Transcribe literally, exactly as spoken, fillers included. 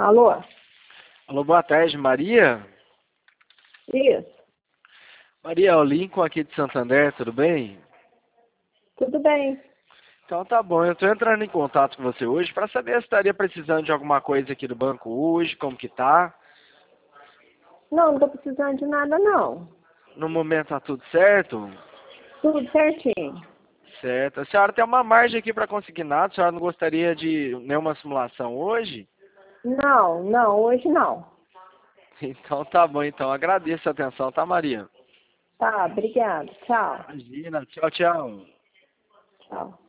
Alô? Alô, boa tarde, Maria? Isso. Maria, é o Lincoln aqui de Santander, tudo bem? Tudo bem? Então tá bom, eu estou entrando em contato com você hoje para saber se estaria precisando de alguma coisa aqui do banco hoje, como que tá. Não, não tô precisando de nada, não. No momento tá tudo certo? Tudo certinho. Certo. A senhora tem uma margem aqui para conseguir nada, a senhora não gostaria de nenhuma simulação hoje? Não, não, hoje não. Então tá bom, então agradeço a atenção, tá, Maria? Tá, obrigada. Tchau. Imagina, tchau, tchau. Tchau.